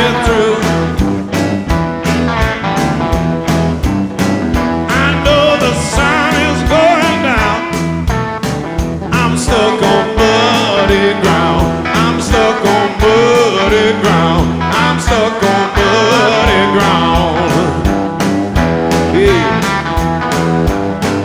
get through. I know the sun is going down. I'm stuck on muddy ground. I'm stuck on muddy ground.